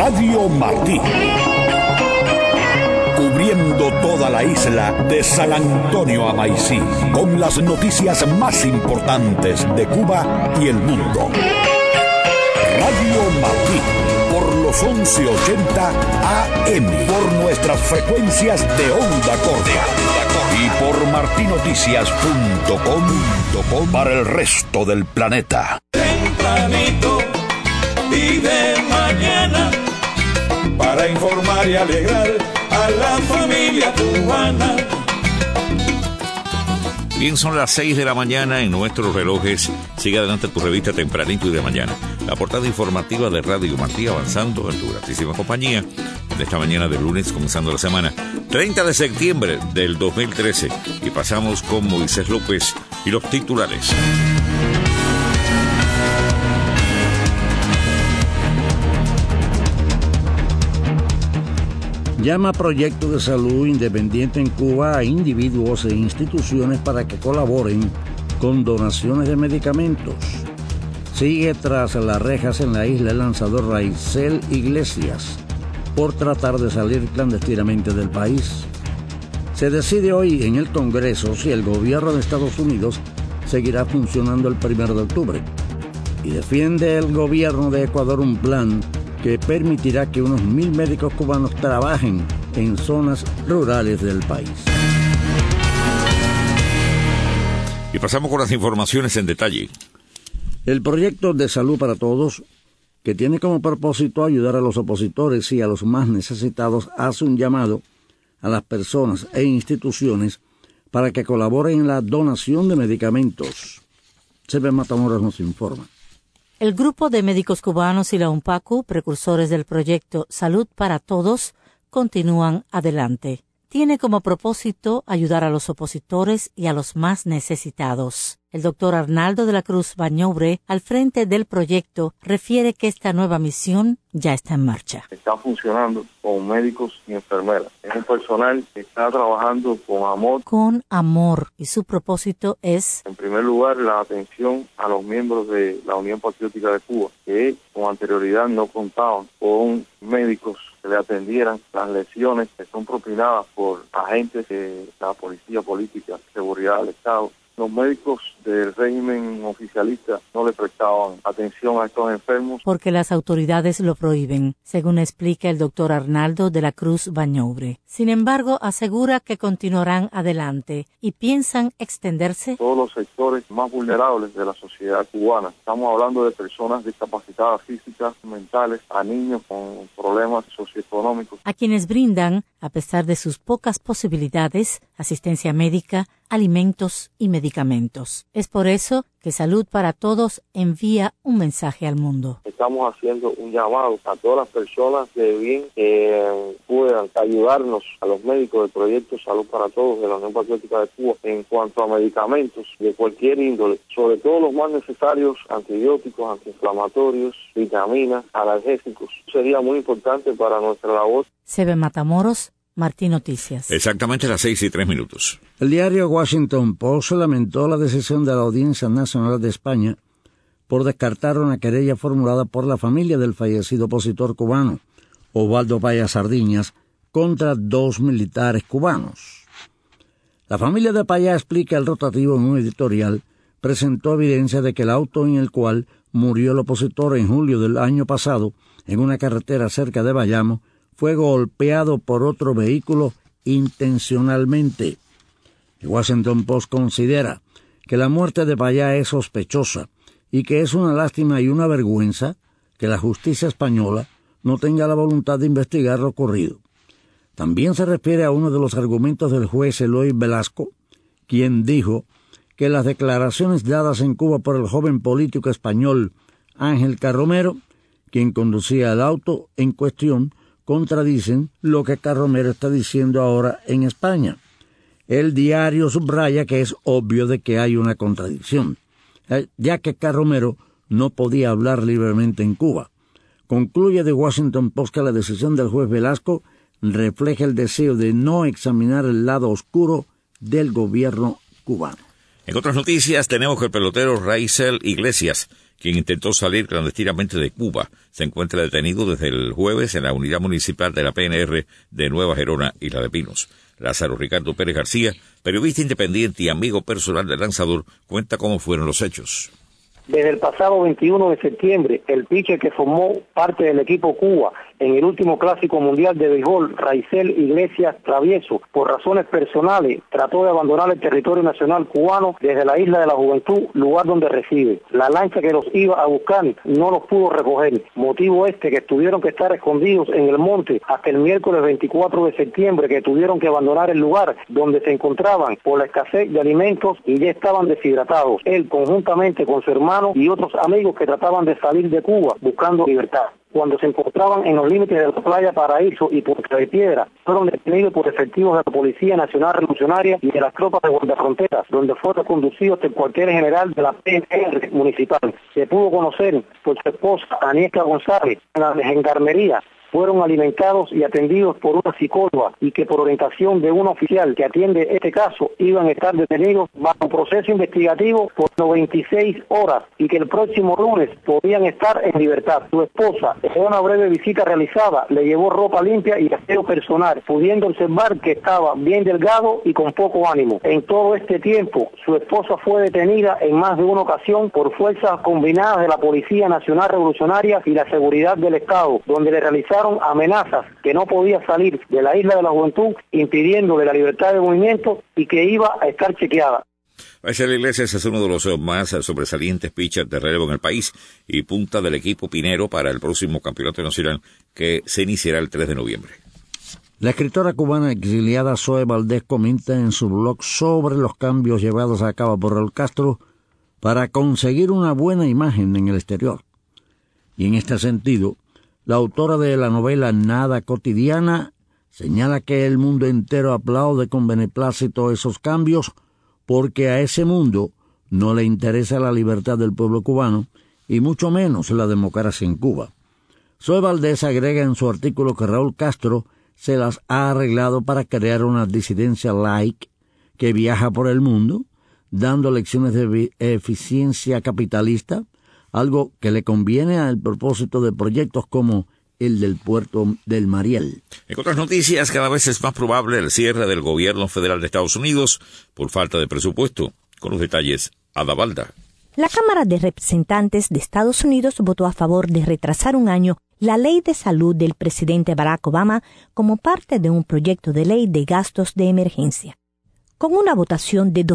Radio Martí. Cubriendo toda la isla de San Antonio a Maicí, con las noticias más importantes de Cuba y el mundo. Radio Martí, por los 1180 AM, por nuestras frecuencias de onda corta y por martinoticias.com para el resto del planeta. Tempranito y de mañana, para informar y alegrar a la familia cubana. Bien, son las 6 de la mañana en nuestros relojes. Sigue adelante tu revista Tempranito y de mañana. La portada informativa de Radio Martí, avanzando en tu gratísima compañía de esta mañana de lunes, comenzando la semana 30 de septiembre del 2013. Y pasamos con Moisés López y los titulares. Llama proyecto de salud independiente en Cuba a individuos e instituciones para que colaboren con donaciones de medicamentos. Sigue tras las rejas en la isla el lanzador Raizel Iglesias por tratar de salir clandestinamente del país. Se decide hoy en el Congreso si el gobierno de Estados Unidos seguirá funcionando el 1 de octubre. Y defiende el gobierno de Ecuador un plan que permitirá que unos 1,000 médicos cubanos trabajen en zonas rurales del país. Y pasamos con las informaciones en detalle. El proyecto de Salud para Todos, que tiene como propósito ayudar a los opositores y a los más necesitados, hace un llamado a las personas e instituciones para que colaboren en la donación de medicamentos. Sebe Matamoros nos informa. El Grupo de Médicos Cubanos y la UNPACU, precursores del proyecto Salud para Todos, continúan adelante. Tiene como propósito ayudar a los opositores y a los más necesitados. El doctor Arnaldo de la Cruz Bañobre, al frente del proyecto, refiere que esta nueva misión ya está en marcha. Está funcionando con médicos y enfermeras. Es un personal que está trabajando con amor. Con amor, y su propósito es, en primer lugar, la atención a los miembros de la Unión Patriótica de Cuba, que con anterioridad no contaban con médicos que le atendieran las lesiones que son propinadas por agentes de la Policía Política, Seguridad del Estado. Los médicos del régimen oficialista no le prestaban atención a estos enfermos porque las autoridades lo prohíben, según explica el doctor Arnaldo de la Cruz Bañobre. Sin embargo, asegura que continuarán adelante y piensan extenderse todos los sectores más vulnerables de la sociedad cubana. Estamos hablando de personas discapacitadas físicas, mentales, a niños con problemas socioeconómicos, a quienes brindan, a pesar de sus pocas posibilidades, asistencia médica, alimentos y medicamentos. Es por eso que Salud para Todos envía un mensaje al mundo. Estamos haciendo un llamado a todas las personas de bien que puedan ayudarnos, a los médicos del proyecto Salud para Todos de la Unión Patriótica de Cuba, en cuanto a medicamentos de cualquier índole, sobre todo los más necesarios, antibióticos, antiinflamatorios, vitaminas, analgésicos. Sería muy importante para nuestra labor. Sebe Matamoros, Martí Noticias. Exactamente las 6:03. El diario Washington Post lamentó la decisión de la Audiencia Nacional de España por descartar una querella formulada por la familia del fallecido opositor cubano, Osvaldo Paya Sardiñas, contra 2 militares cubanos. La familia de Paya, explica el rotativo en un editorial, presentó evidencia de que el auto en el cual murió el opositor en julio del año pasado en una carretera cerca de Bayamo fue golpeado por otro vehículo intencionalmente. El Washington Post considera que la muerte de Payá es sospechosa y que es una lástima y una vergüenza que la justicia española no tenga la voluntad de investigar lo ocurrido. También se refiere a uno de los argumentos del juez Eloy Velasco, quien dijo que las declaraciones dadas en Cuba por el joven político español Ángel Carromero, quien conducía el auto en cuestión, contradicen lo que Carromero está diciendo ahora en España. El diario subraya que es obvio de que hay una contradicción, ya que Carromero no podía hablar libremente en Cuba. Concluye The Washington Post que la decisión del juez Velasco refleja el deseo de no examinar el lado oscuro del gobierno cubano. En otras noticias tenemos que el pelotero Raizel Iglesias, quien intentó salir clandestinamente de Cuba. Se encuentra detenido desde el jueves en la unidad municipal de la PNR de Nueva Gerona y la de Pinos. Lázaro Ricardo Pérez García, periodista independiente y amigo personal del lanzador, cuenta cómo fueron los hechos. Desde el pasado 21 de septiembre, el pitcher que formó parte del equipo Cuba en el último Clásico Mundial de Béisbol, Raisel Iglesias Travieso, por razones personales, trató de abandonar el territorio nacional cubano desde la Isla de la Juventud, lugar donde reside. La lancha que los iba a buscar no los pudo recoger, motivo que tuvieron que estar escondidos en el monte hasta el miércoles 24 de septiembre, que tuvieron que abandonar el lugar donde se encontraban por la escasez de alimentos y ya estaban deshidratados. Él, conjuntamente con su hermano y otros amigos que trataban de salir de Cuba buscando libertad. Cuando se encontraban en los límites de la playa Paraíso y Puerto de Piedra, fueron detenidos por efectivos de la Policía Nacional Revolucionaria y de las tropas de guardafronteras, donde fueron conducidos al cuartel general de la PNR municipal. Se pudo conocer por su esposa, Aniesca González, en la gendarmería. Fueron alimentados y atendidos por una psicóloga y que por orientación de un oficial que atiende este caso iban a estar detenidos bajo proceso investigativo por 96 horas y que el próximo lunes podían estar en libertad. Su esposa, en una breve visita realizada, le llevó ropa limpia y aseo personal, pudiendo observar que estaba bien delgado y con poco ánimo. En todo este tiempo, su esposa fue detenida en más de una ocasión por fuerzas combinadas de la Policía Nacional Revolucionaria y la Seguridad del Estado, donde le realizaron amenazas que no podía salir de la Isla de la Juventud, impidiéndole la libertad de movimiento y que iba a estar chequeada. Raisel Iglesias es uno de los más sobresalientes pitchers de relevo en el país y punta del equipo Pinero para el próximo campeonato nacional que se iniciará el 3 de noviembre. La escritora cubana exiliada Zoe Valdés comenta en su blog sobre los cambios llevados a cabo por Raúl Castro para conseguir una buena imagen en el exterior. Y en este sentido, la autora de la novela Nada Cotidiana señala que el mundo entero aplaude con beneplácito esos cambios porque a ese mundo no le interesa la libertad del pueblo cubano y mucho menos la democracia en Cuba. Zoe Valdés agrega en su artículo que Raúl Castro se las ha arreglado para crear una disidencia laik que viaja por el mundo, dando lecciones de eficiencia capitalista, algo que le conviene al propósito de proyectos como el del puerto del Mariel. En otras noticias, cada vez es más probable el cierre del gobierno federal de Estados Unidos por falta de presupuesto. Con los detalles, Ada Balda. La Cámara de Representantes de Estados Unidos votó a favor de retrasar un año la ley de salud del presidente Barack Obama como parte de un proyecto de ley de gastos de emergencia. Con una votación de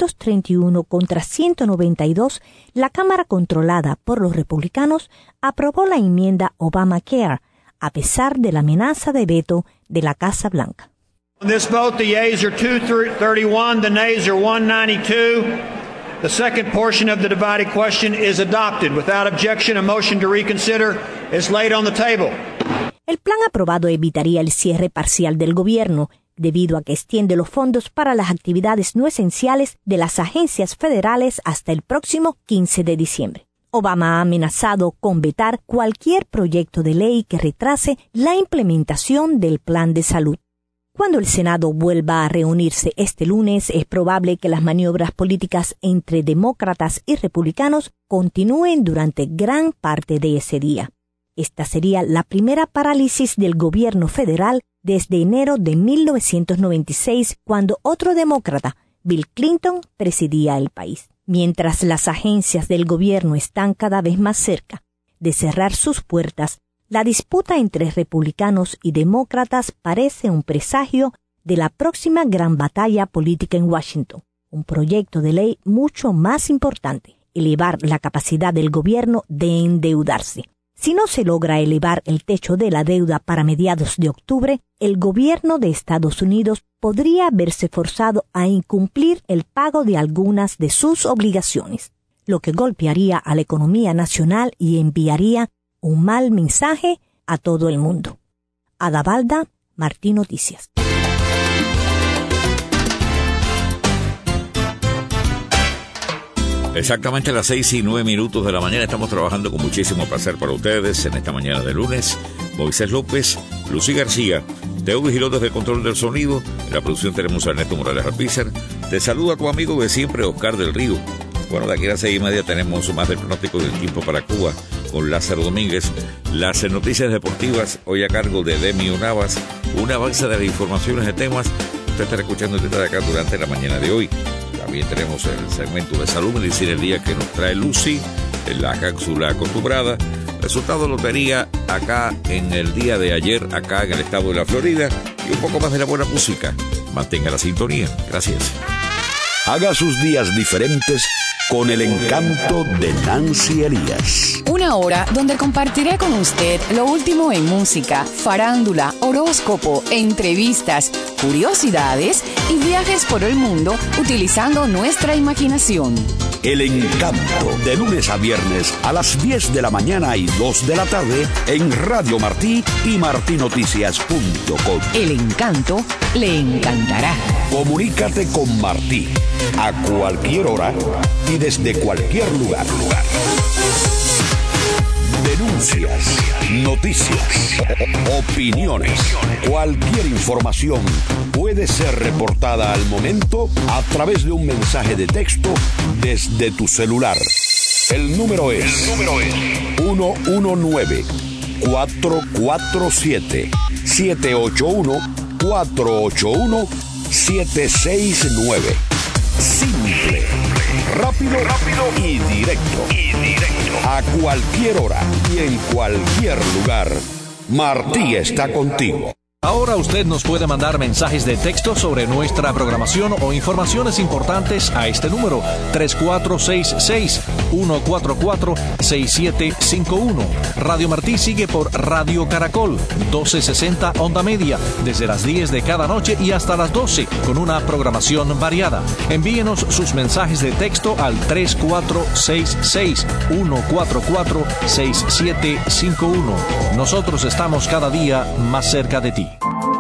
231 contra 192, la Cámara controlada por los republicanos aprobó la enmienda Obamacare, a pesar de la amenaza de veto de la Casa Blanca. On this vote, the yeas are 231, the nays are 192. The second portion of the divided question is adopted. Without objection, a motion to reconsider is laid on the table. El plan aprobado evitaría el cierre parcial del gobierno, debido a que extiende los fondos para las actividades no esenciales de las agencias federales hasta el próximo 15 de diciembre. Obama ha amenazado con vetar cualquier proyecto de ley que retrase la implementación del plan de salud. Cuando el Senado vuelva a reunirse este lunes, es probable que las maniobras políticas entre demócratas y republicanos continúen durante gran parte de ese día. Esta sería la primera parálisis del gobierno federal desde enero de 1996, cuando otro demócrata, Bill Clinton, presidía el país. Mientras las agencias del gobierno están cada vez más cerca de cerrar sus puertas, la disputa entre republicanos y demócratas parece un presagio de la próxima gran batalla política en Washington. Un proyecto de ley mucho más importante, elevar la capacidad del gobierno de endeudarse. Si no se logra elevar el techo de la deuda para mediados de octubre, el gobierno de Estados Unidos podría verse forzado a incumplir el pago de algunas de sus obligaciones, lo que golpearía a la economía nacional y enviaría un mal mensaje a todo el mundo. Ada Balda, Martín Noticias. Exactamente a las 6:09 de la mañana. Estamos trabajando con muchísimo placer para ustedes en esta mañana de lunes. Moisés López, Lucy García, Teo vigiló desde el control del sonido. En la producción tenemos a Ernesto Morales Alpizar. Te saluda tu amigo de siempre, Oscar del Río. Bueno, de aquí a las 6:30 tenemos más del pronóstico del tiempo para Cuba con Lázaro Domínguez. Las noticias deportivas hoy a cargo de Demio Navas. Un avance de las informaciones de temas usted estará escuchando desde acá durante la mañana de hoy. También tenemos el segmento de salud, medicina el día que nos trae Lucy, en la cápsula acostumbrada. Resultado de lotería acá en el día de ayer, acá en el estado de la Florida, y un poco más de la buena música. Mantenga la sintonía. Gracias. Haga sus días diferentes con el encanto de Nancy Elías. Una hora donde compartiré con usted lo último en música, farándula, horóscopo, entrevistas, curiosidades y viajes por el mundo utilizando nuestra imaginación. El encanto, de lunes a viernes a las 10 de la mañana y 2 de la tarde en Radio Martí y martinoticias.com. El encanto le encantará. Comunícate con Martí a cualquier hora y desde cualquier lugar. Denuncias, noticias, opiniones, cualquier información puede ser reportada al momento a través de un mensaje de texto desde tu celular. El número es 119-447-781-481-769. Simple, rápido y directo. A cualquier hora y en cualquier lugar, Martí está contigo. Ahora usted nos puede mandar mensajes de texto sobre nuestra programación o informaciones importantes a este número 3466-144-6751. Radio Martí sigue por Radio Caracol 1260 onda media desde las 10 de cada noche y hasta las 12 con una programación variada. Envíenos sus mensajes de texto al 3466-144-6751. Nosotros estamos cada día más cerca de ti.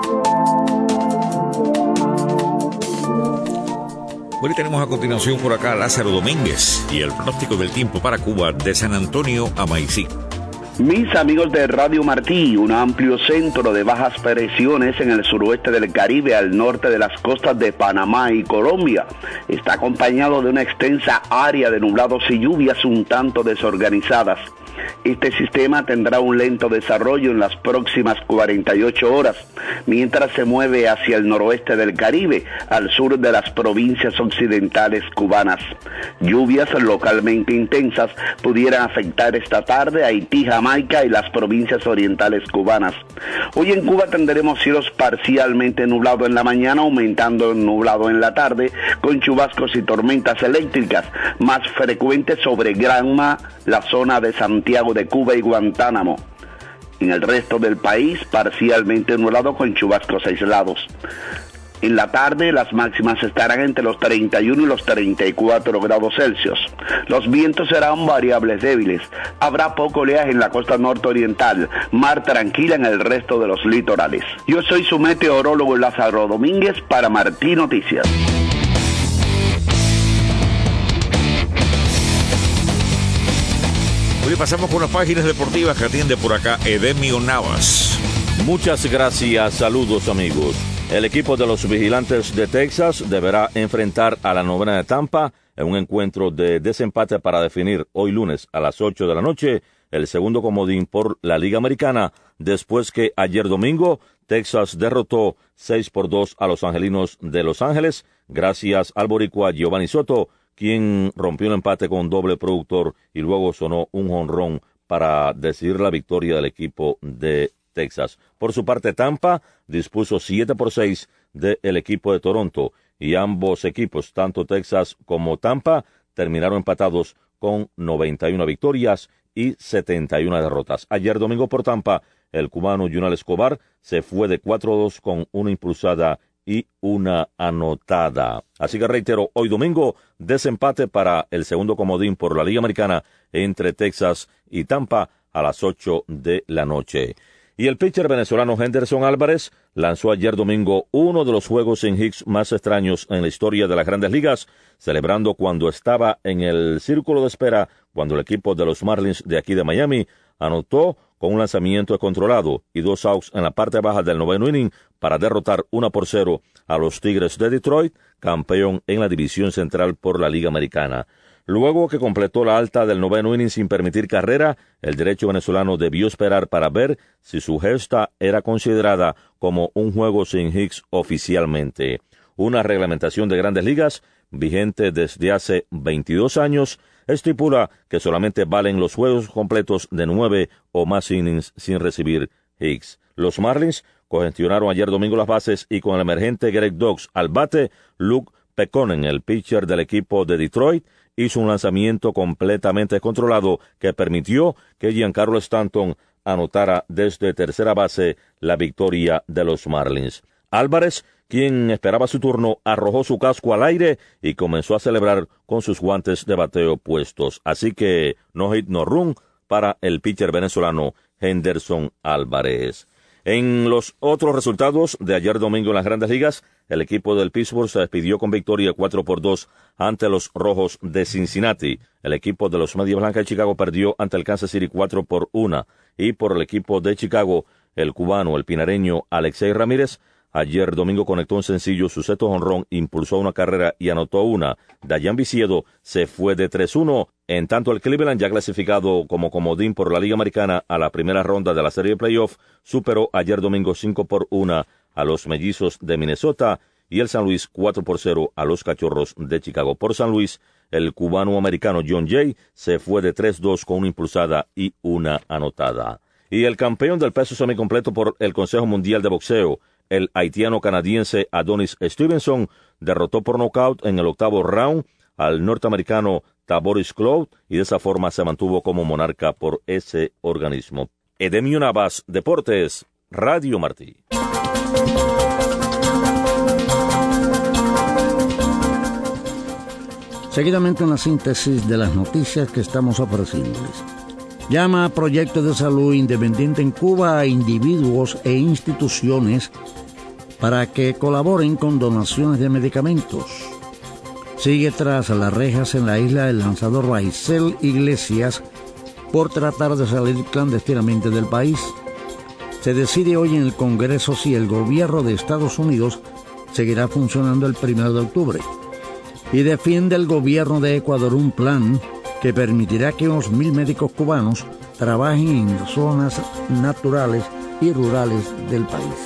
Hoy tenemos a continuación por acá a Lázaro Domínguez y el pronóstico del tiempo para Cuba de San Antonio a Maicí. Mis amigos de Radio Martí, un amplio centro de bajas presiones en el suroeste del Caribe al norte de las costas de Panamá y Colombia, está acompañado de una extensa área de nublados y lluvias un tanto desorganizadas. Este sistema tendrá un lento desarrollo en las próximas 48 horas, mientras se mueve hacia el noroeste del Caribe, al sur de las provincias occidentales cubanas. Lluvias localmente intensas pudieran afectar esta tarde a Haití, Jamaica y las provincias orientales cubanas. Hoy en Cuba tendremos cielos parcialmente nublados en la mañana, aumentando el nublado en la tarde, con chubascos y tormentas eléctricas, más frecuentes sobre Granma, la zona de Santiago de Cuba y Guantánamo. En el resto del país, parcialmente nublado con chubascos aislados. En la tarde, las máximas estarán entre los 31 y los 34 grados Celsius. Los vientos serán variables débiles. Habrá poco oleaje en la costa norte-oriental, mar tranquila en el resto de los litorales. Yo soy su meteorólogo Lázaro Domínguez para Martí Noticias. Hoy pasamos con las páginas deportivas que atiende por acá Edemio Navas. Muchas gracias, saludos amigos. El equipo de los Vigilantes de Texas deberá enfrentar a la Novena de Tampa en un encuentro de desempate para definir hoy lunes a las 8 de la noche el segundo comodín por la Liga Americana, después que ayer domingo Texas derrotó 6-2 a los Angelinos de Los Ángeles, gracias al boricua Giovanni Soto, quien rompió un empate con doble productor y luego sonó un jonrón para decidir la victoria del equipo de Texas. Por su parte, Tampa dispuso 7-6 del equipo de Toronto y ambos equipos, tanto Texas como Tampa, terminaron empatados con 91 victorias y 71 derrotas. Ayer domingo por Tampa, el cubano Yunel Escobar se fue de 4-2 con una impulsada y una anotada. Así que reitero, hoy domingo, desempate para el segundo comodín por la Liga Americana entre Texas y Tampa a las 8 de la noche. Y el pitcher venezolano Henderson Álvarez lanzó ayer domingo uno de los juegos en Hicks más extraños en la historia de las Grandes Ligas, celebrando cuando estaba en el círculo de espera cuando el equipo de los Marlins de aquí de Miami anotó con un lanzamiento controlado y 2 outs en la parte baja del noveno inning para derrotar 1-0 a los Tigres de Detroit, campeón en la división central por la Liga Americana. Luego que completó la alta del noveno inning sin permitir carrera, el derecho venezolano debió esperar para ver si su gesta era considerada como un juego sin hits oficialmente. Una reglamentación de Grandes Ligas, vigente desde hace 22 años, estipula que solamente valen los juegos completos de 9 o más innings sin recibir hits. Los Marlins congestionaron ayer domingo las bases y con el emergente Greg Dux al bate, Luke Pekkonen, el pitcher del equipo de Detroit, hizo un lanzamiento completamente controlado que permitió que Giancarlo Stanton anotara desde tercera base la victoria de los Marlins. Álvarez, quien esperaba su turno, arrojó su casco al aire y comenzó a celebrar con sus guantes de bateo puestos. Así que no hit, no run para el pitcher venezolano Henderson Álvarez. En los otros resultados de ayer domingo en las Grandes Ligas, el equipo del Pittsburgh se despidió con victoria 4-2 ante los Rojos de Cincinnati. El equipo de los Medias Blancas de Chicago perdió ante el Kansas City 4-1. Y por el equipo de Chicago, el cubano, el pinareño Alexei Ramírez, ayer domingo conectó un sencillo, su sexto jonrón, impulsó una carrera y anotó una. Dayan Viciedo se fue de 3-1. En tanto, el Cleveland, ya clasificado como comodín por la Liga Americana a la primera ronda de la serie de playoff, superó ayer domingo 5-1 a los Mellizos de Minnesota y el San Luis 4-0 a los Cachorros de Chicago. Por San Luis, el cubano-americano John Jay se fue de 3-2 con una impulsada y una anotada. Y el campeón del peso semicompleto por el Consejo Mundial de Boxeo, el haitiano-canadiense Adonis Stevenson, derrotó por nocaut en el octavo round al norteamericano Taboris Cloud y de esa forma se mantuvo como monarca por ese organismo. Edemio Navas, Deportes, Radio Martí. Seguidamente una síntesis de las noticias que estamos ofreciéndoles. Llama a proyectos de salud independiente en Cuba a individuos e instituciones para que colaboren con donaciones de medicamentos. Sigue tras las rejas en la isla el lanzador Raisel Iglesias por tratar de salir clandestinamente del país. Se decide hoy en el Congreso si el gobierno de Estados Unidos seguirá funcionando el 1 de octubre. Y defiende el gobierno de Ecuador un plan que permitirá que unos 1,000 médicos cubanos trabajen en zonas naturales y rurales del país.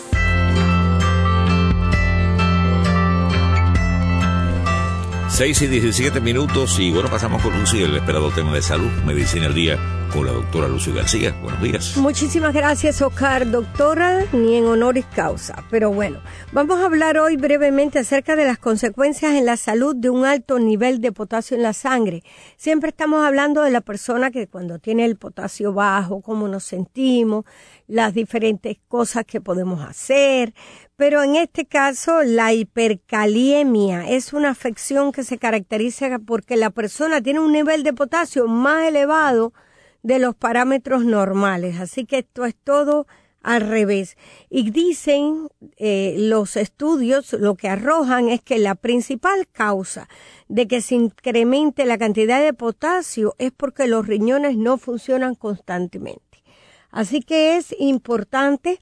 6:17 y bueno, pasamos con Lucy, el esperado tema de salud, Medicina al Día, con la doctora Lucy García. Buenos días. Muchísimas gracias, Oscar. Doctora, ni en honoris causa. Pero bueno, vamos a hablar hoy brevemente acerca de las consecuencias en la salud de un alto nivel de potasio en la sangre. Siempre estamos hablando de la persona que cuando tiene el potasio bajo, cómo nos sentimos, las diferentes cosas que podemos hacer. Pero en este caso, la hipercaliemia es una afección que se caracteriza porque la persona tiene un nivel de potasio más elevado de los parámetros normales. Así que esto es todo al revés. Y dicen los estudios, lo que arrojan es que la principal causa de que se incremente la cantidad de potasio es porque los riñones no funcionan constantemente. Así que es importante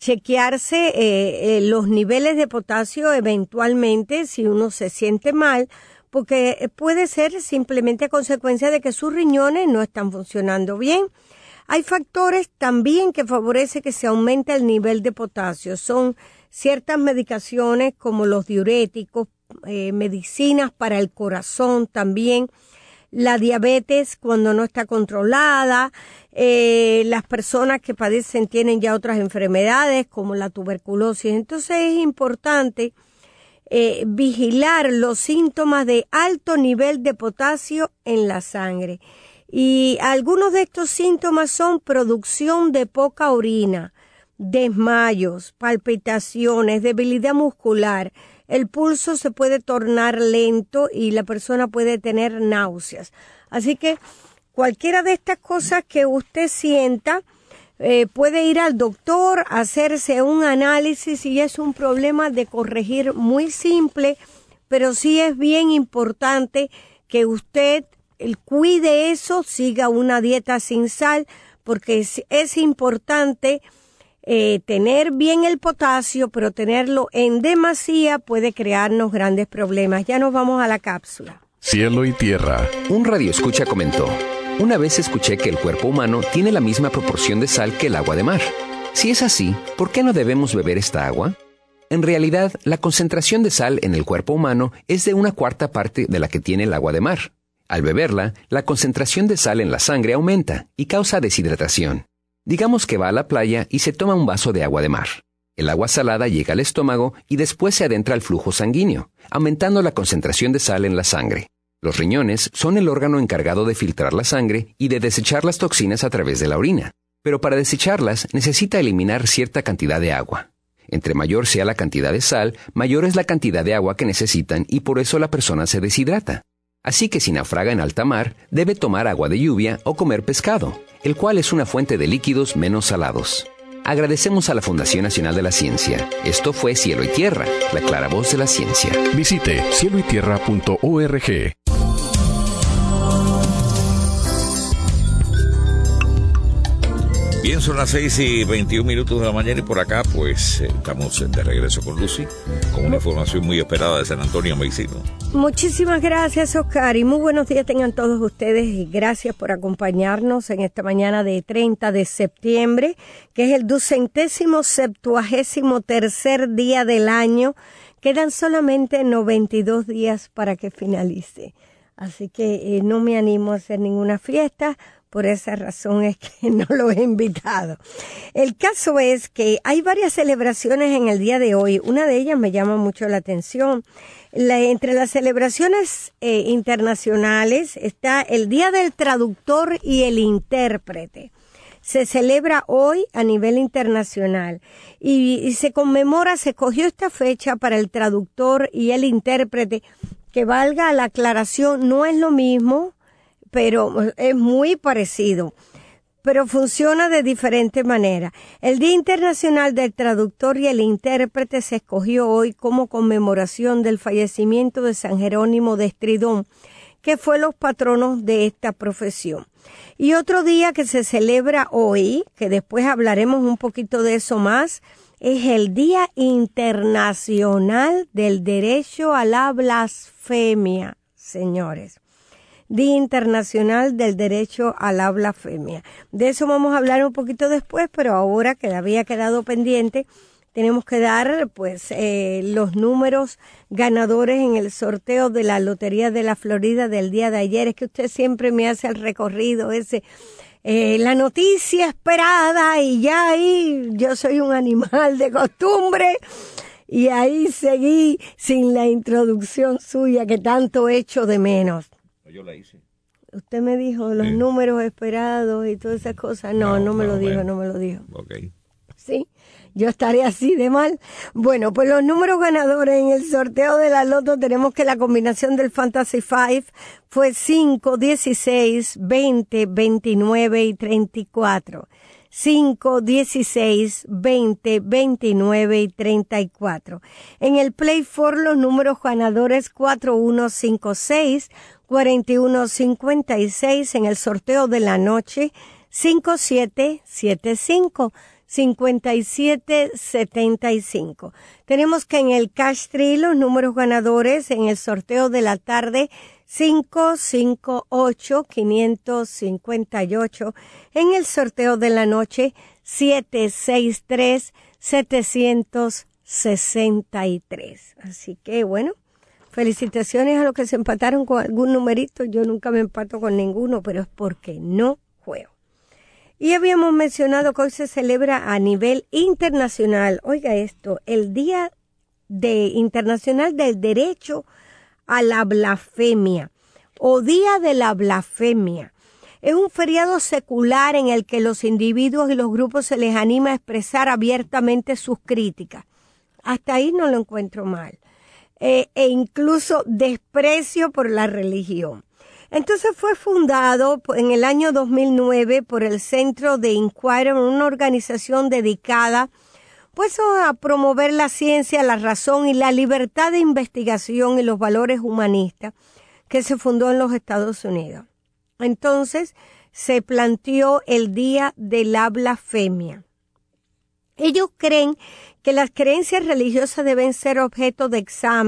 chequearse los niveles de potasio eventualmente si uno se siente mal, porque puede ser simplemente a consecuencia de que sus riñones no están funcionando bien. Hay factores también que favorecen que se aumente el nivel de potasio. Son ciertas medicaciones como los diuréticos, medicinas para el corazón también, la diabetes cuando no está controlada, las personas que padecen tienen ya otras enfermedades como la tuberculosis. Entonces es importante vigilar los síntomas de alto nivel de potasio en la sangre. Y algunos de estos síntomas son producción de poca orina, desmayos, palpitaciones, debilidad muscular. El pulso se puede tornar lento y la persona puede tener náuseas. Así que cualquiera de estas cosas que usted sienta, puede ir al doctor, hacerse un análisis y es un problema de corregir muy simple, pero sí es bien importante que usted cuide eso, siga una dieta sin sal, porque es importante tener bien el potasio, pero tenerlo en demasía puede crearnos grandes problemas. Ya nos vamos a la cápsula. Cielo y tierra. Un radioescucha comentó: una vez escuché que el cuerpo humano tiene la misma proporción de sal que el agua de mar. Si es así, ¿por qué no debemos beber esta agua? En realidad, la concentración de sal en el cuerpo humano es de 1/4 parte de la que tiene el agua de mar. Al beberla, la concentración de sal en la sangre aumenta y causa deshidratación. Digamos que va a la playa y se toma un vaso de agua de mar. El agua salada llega al estómago y después se adentra al flujo sanguíneo, aumentando la concentración de sal en la sangre. Los riñones son el órgano encargado de filtrar la sangre y de desechar las toxinas a través de la orina. Pero para desecharlas necesita eliminar cierta cantidad de agua. Entre mayor sea la cantidad de sal, mayor es la cantidad de agua que necesitan y por eso la persona se deshidrata. Así que si naufraga en alta mar, debe tomar agua de lluvia o comer pescado, el cual es una fuente de líquidos menos salados. Agradecemos a la Fundación Nacional de la Ciencia. Esto fue Cielo y Tierra, la clara voz de la ciencia. Visite cieloytierra.org. Bien, son las 6:21 de la mañana y por acá pues estamos de regreso con Lucy con una información muy esperada de San Antonio Maicino. Muchísimas gracias, Oscar, y muy buenos días tengan todos ustedes y gracias por acompañarnos en esta mañana de 30 de septiembre, que es el 273º día del año. Quedan solamente 92 días para que finalice, así que no me animo a hacer ninguna fiesta. Por esa razón es que no lo he invitado. El caso es que hay varias celebraciones en el día de hoy. Una de ellas me llama mucho la atención. Entre las celebraciones internacionales está el Día del Traductor y el Intérprete. Se celebra hoy a nivel internacional y se conmemora, se escogió esta fecha para el traductor y el intérprete, que valga la aclaración, no es lo mismo, pero es muy parecido, pero funciona de diferente manera. El Día Internacional del Traductor y el Intérprete se escogió hoy como conmemoración del fallecimiento de San Jerónimo de Estridón, que fue los patronos de esta profesión. Y otro día que se celebra hoy, que después hablaremos un poquito de eso más, es el Día Internacional del Derecho a la Blasfemia, señores. Día Internacional del Derecho a la Blasfemia. De eso vamos a hablar un poquito después, pero ahora que había quedado pendiente, tenemos que dar pues los números ganadores en el sorteo de la Lotería de la Florida del día de ayer. Es que usted siempre me hace el recorrido ese, la noticia esperada, y ya ahí yo soy un animal de costumbre. Y ahí seguí sin la introducción suya que tanto echo de menos. Yo la hice. Usted me dijo los números esperados y todas esas cosas. No me lo dijo. Okay. Sí, yo estaré así de mal. Bueno, pues los números ganadores en el sorteo de la loto tenemos que la combinación del Fantasy 5 fue 5, 16, 20, 29 y 34. 5, 16, 20, 29 y 34. En el Play 4 los números ganadores 4156, 4156. En el sorteo de la noche 5775, 5775. Tenemos que en el Cash Tree los números ganadores en el sorteo de la tarde 558, 558. En el sorteo de la noche 763, 763. Así que bueno, felicitaciones a los que se empataron con algún numerito. Yo nunca me empato con ninguno, pero es porque no juego. Y habíamos mencionado que hoy se celebra a nivel internacional, oiga esto, el Día Internacional del Derecho a la Blasfemia o Día de la Blasfemia. Es un feriado secular en el que los individuos y los grupos se les anima a expresar abiertamente sus críticas. Hasta ahí no lo encuentro mal. E incluso desprecio por la religión. Entonces fue fundado en el año 2009 por el Centro de Inquiry, una organización dedicada pues a promover la ciencia, la razón y la libertad de investigación y los valores humanistas, que se fundó en los Estados Unidos. Entonces se planteó el Día de la Blasfemia. Ellos creen que las creencias religiosas deben ser objeto de examen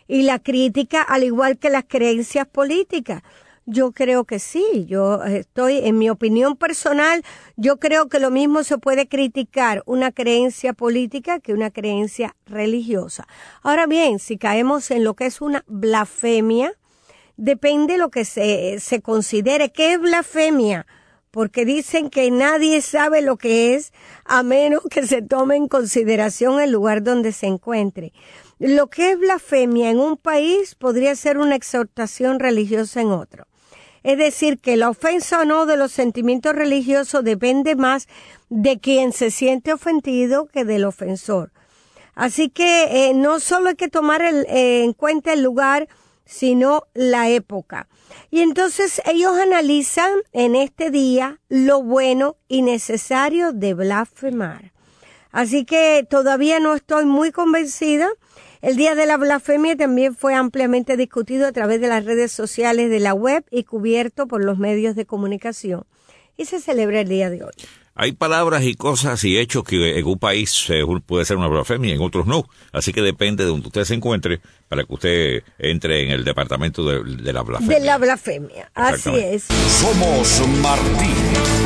y la crítica, al igual que las creencias políticas. Yo creo que sí, en mi opinión personal, yo creo que lo mismo se puede criticar una creencia política que una creencia religiosa. Ahora bien, si caemos en lo que es una blasfemia, depende de lo que se considere. ¿Qué es blasfemia? Porque dicen que nadie sabe lo que es a menos que se tome en consideración el lugar donde se encuentre. Lo que es blasfemia en un país podría ser una exhortación religiosa en otro. Es decir, que la ofensa o no de los sentimientos religiosos depende más de quien se siente ofendido que del ofensor. Así que no solo hay que tomar en cuenta el lugar, sino la época. Y entonces ellos analizan en este día lo bueno y necesario de blasfemar. Así que todavía no estoy muy convencida. El Día de la Blasfemia también fue ampliamente discutido a través de las redes sociales de la web y cubierto por los medios de comunicación. Y se celebra el día de hoy. Hay palabras y cosas y hechos que en un país puede ser una blasfemia, en otros no. Así que depende de donde usted se encuentre para que usted entre en el departamento de la blasfemia. De la blasfemia, así es. Somos Martí.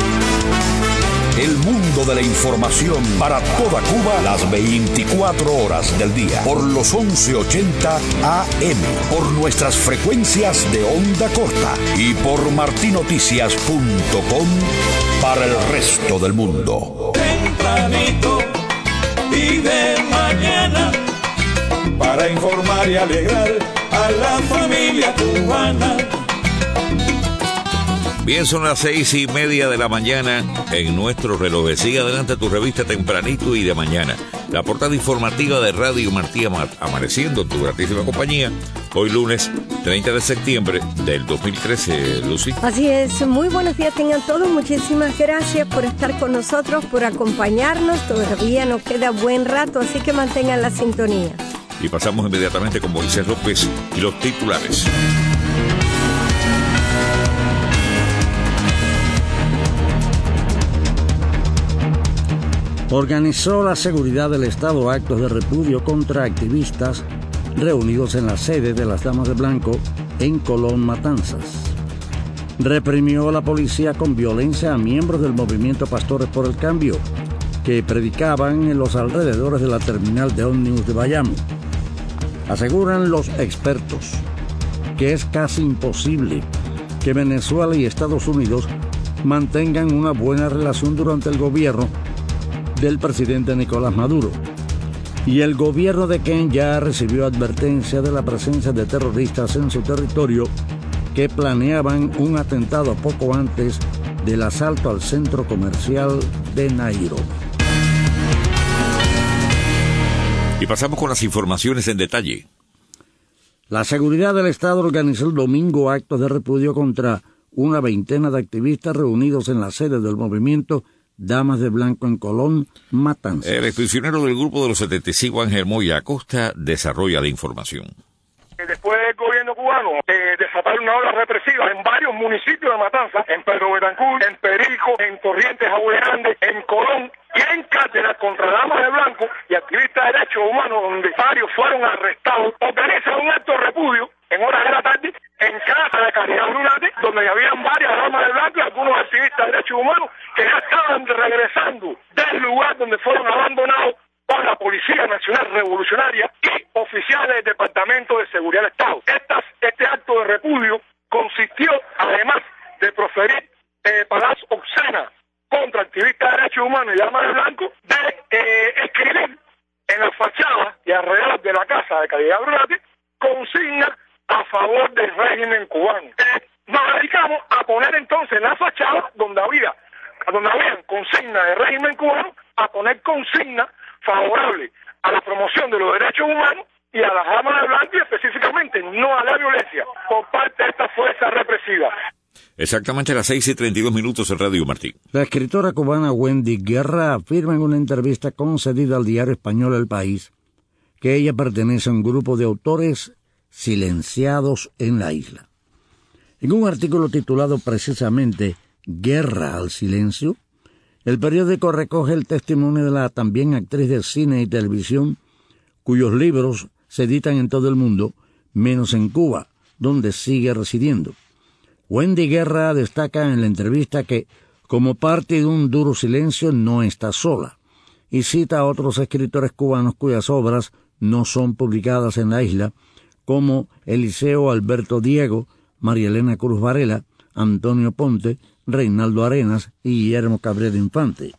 El mundo de la información para toda Cuba las 24 horas del día. Por los 1180 AM. Por nuestras frecuencias de onda corta. Y por martinoticias.com para el resto del mundo. Tempranito y de mañana para informar y alegrar a la familia cubana. Bien, son las 6:30 de la mañana en nuestro reloj. Sigue adelante tu revista Tempranito y de mañana. La portada informativa de Radio Martí amaneciendo en tu gratísima compañía. Hoy lunes 30 de septiembre del 2013, Lucy. Así es, muy buenos días tengan todos. Muchísimas gracias por estar con nosotros, por acompañarnos. Todavía nos queda buen rato, así que mantengan la sintonía. Y pasamos inmediatamente con Moisés López y los titulares. Organizó la seguridad del Estado actos de repudio contra activistas reunidos en la sede de las Damas de Blanco en Colón, Matanzas. Reprimió la policía con violencia a miembros del movimiento Pastores por el Cambio, que predicaban en los alrededores de la terminal de ómnibus de Bayamo. Aseguran los expertos que es casi imposible que Venezuela y Estados Unidos mantengan una buena relación durante el gobierno del presidente Nicolás Maduro. Y el gobierno de Kenia recibió advertencia de la presencia de terroristas en su territorio que planeaban un atentado poco antes del asalto al centro comercial de Nairobi. Y pasamos con las informaciones en detalle. La seguridad del Estado organizó el domingo actos de repudio contra una veintena de activistas reunidos en la sede del movimiento Damas de Blanco en Colón, Matanzas. El exprisionero del grupo de los 75, Ángel Moya Acosta, desarrolla la información. Después del gobierno cubano desatar una ola represiva en varios municipios de Matanzas, en Pedro Betancur, en Perico, en Corrientes, Agua Grande, en Colón y en Cárdenas contra Damas de Blanco y activistas de derechos humanos, donde varios fueron arrestados, organizan un acto de repudio en horas de la tarde en casa de Caridad Brunate, donde habían varias damas de blanco y algunos activistas de derechos humanos que ya estaban regresando del lugar donde fueron abandonados por la Policía Nacional Revolucionaria y oficiales del Departamento de Seguridad del Estado. Este acto de repudio consistió, además de proferir palabras obscenas contra activistas de derechos humanos y damas de blanco, de escribir en la fachada y alrededor de la casa de Caridad Brunate consignas a favor del régimen cubano. Nos dedicamos a poner entonces en la fachada donde habían consignas del régimen cubano, a poner consignas favorables a la promoción de los derechos humanos y a las damas de blanco y específicamente no a la violencia por parte de esta fuerza represiva. Exactamente a las 6:32 en Radio Martí. La escritora cubana Wendy Guerra afirma en una entrevista concedida al diario español El País que ella pertenece a un grupo de autores silenciados en la isla. En un artículo titulado precisamente Guerra al silencio, el periódico recoge el testimonio de la también actriz de cine y televisión, cuyos libros se editan en todo el mundo, menos en Cuba, donde sigue residiendo. Wendy Guerra destaca en la entrevista que, como parte de un duro silencio, no está sola, y cita a otros escritores cubanos cuyas obras no son publicadas en la isla, como Eliseo Alberto Diego, María Elena Cruz Varela, Antonio Ponte, Reinaldo Arenas y Guillermo Cabrera Infante.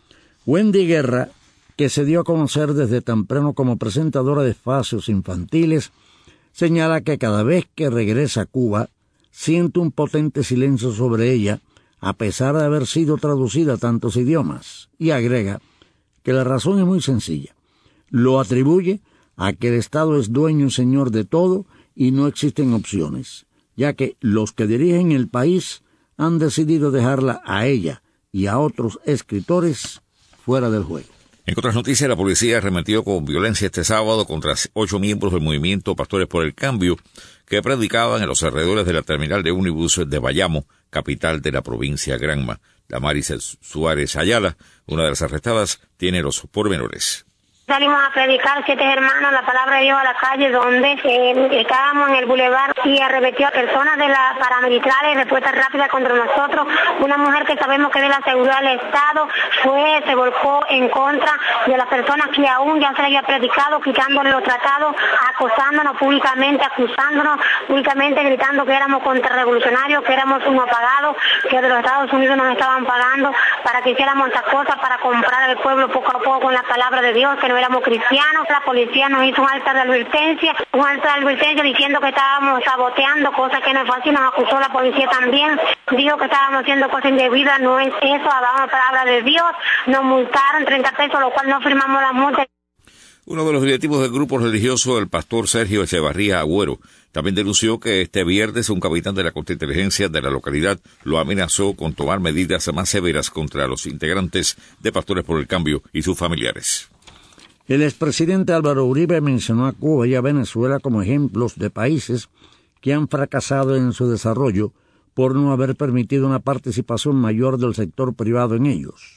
Wendy Guerra, que se dio a conocer desde temprano como presentadora de espacios infantiles, señala que cada vez que regresa a Cuba, siente un potente silencio sobre ella, a pesar de haber sido traducida a tantos idiomas, y agrega que la razón es muy sencilla. Lo atribuye a que el Estado es dueño y señor de todo y no existen opciones, ya que los que dirigen el país han decidido dejarla a ella y a otros escritores fuera del juego. En otras noticias, la policía arremetió con violencia este sábado contra 8 miembros del movimiento Pastores por el Cambio que predicaban en los alrededores de la terminal de ómnibus de Bayamo, capital de la provincia Granma. Damaris Suárez Ayala, una de las arrestadas, tiene los pormenores. Salimos a predicar 7 hermanos la palabra de Dios a la calle donde estábamos en el bulevar y arremetió a personas de las paramilitares, respuesta rápida contra nosotros. Una mujer que sabemos que es de la seguridad del Estado se volcó en contra de las personas que aún ya se le había predicado, quitándole los tratados, acosándonos públicamente, acusándonos públicamente, gritando que éramos contrarrevolucionarios, que éramos unos pagados, que de los Estados Unidos nos estaban pagando para que hiciéramos estas cosas, para comprar al pueblo poco a poco con la palabra de Dios, que no éramos cristianos. La policía nos hizo un alta de advertencia diciendo que estábamos saboteando, cosa que no es fácil. Nos acusó la policía también, dijo que estábamos haciendo cosas indebidas. No es eso, hablamos la palabra de Dios. Nos multaron 30 pesos, lo cual no firmamos la multa. Uno de los directivos del grupo religioso, el pastor Sergio Echevarría Agüero, también denunció que este viernes un capitán de la contrainteligencia de la localidad lo amenazó con tomar medidas más severas contra los integrantes de Pastores por el Cambio y sus familiares. El expresidente Álvaro Uribe mencionó a Cuba y a Venezuela como ejemplos de países que han fracasado en su desarrollo por no haber permitido una participación mayor del sector privado en ellos.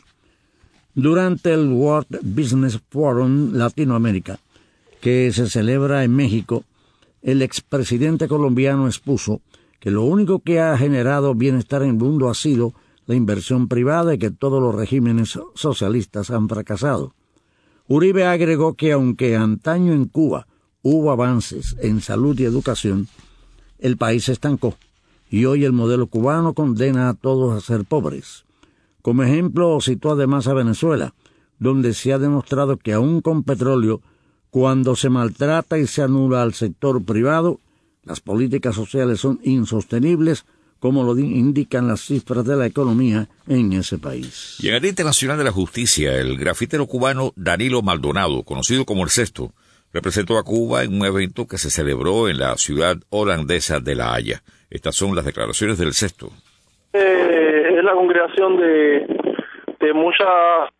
Durante el World Business Forum Latinoamérica, que se celebra en México, el expresidente colombiano expuso que lo único que ha generado bienestar en el mundo ha sido la inversión privada y que todos los regímenes socialistas han fracasado. Uribe agregó que aunque antaño en Cuba hubo avances en salud y educación, el país se estancó y hoy el modelo cubano condena a todos a ser pobres. Como ejemplo citó además a Venezuela, donde se ha demostrado que aún con petróleo, cuando se maltrata y se anula al sector privado, las políticas sociales son insostenibles, como lo indican las cifras de la economía en ese país. Y en el Día Internacional de la Justicia, el grafitero cubano Danilo Maldonado, conocido como El Cesto, representó a Cuba en un evento que se celebró en la ciudad holandesa de La Haya. Estas son las declaraciones del Cesto. Es la congregación de muchas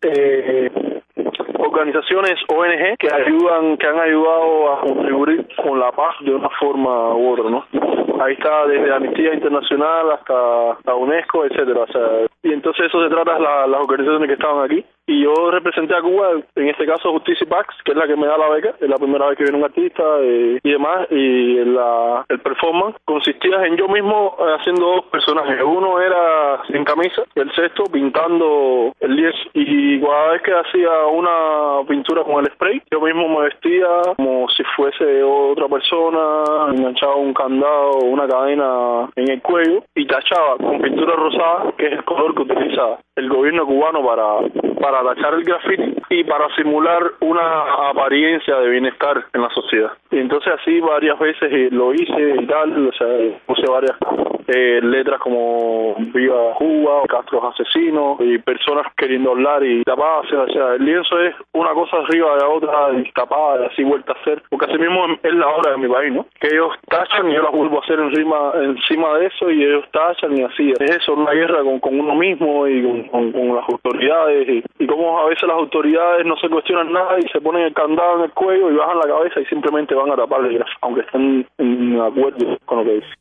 organizaciones ONG que han ayudado a contribuir con la paz de una forma u otra, ¿no? Ahí está desde Amnistía Internacional hasta la UNESCO, etcétera. O sea, y entonces eso se trata de las organizaciones que estaban aquí. Y yo representé a Cuba, en este caso Justicia Pax, que es la que me da la beca, es la primera vez que viene un artista y demás, y el performance consistía en yo mismo haciendo 2 personajes. Uno era sin camisa, el Cesto pintando el lienzo, y cada vez que hacía una pintura con el spray, yo mismo me vestía como si fuese otra persona, enganchaba un candado, una cadena en el cuello, y tachaba con pintura rosada, que es el color que utiliza el gobierno cubano para tachar el graffiti y para simular una apariencia de bienestar en la sociedad. Y entonces así varias veces lo hice y tal, o sea, puse varias letras como Viva Cuba, Castro asesinos, y personas queriendo hablar y taparse. O sea, el lienzo es una cosa arriba de la otra, y tapada, y así vuelta a hacer, porque así mismo es la obra de mi país, ¿no? Que ellos tachan y yo las vuelvo a hacer encima de eso, y ellos tachan y así. Es eso, una guerra con uno mismo y con las autoridades, y como a veces las autoridades no se cuestionan nada y se ponen el candado en el cuello y bajan la cabeza y simplemente van a tapar el grafo, aunque estén en acuerdo con lo que dicen.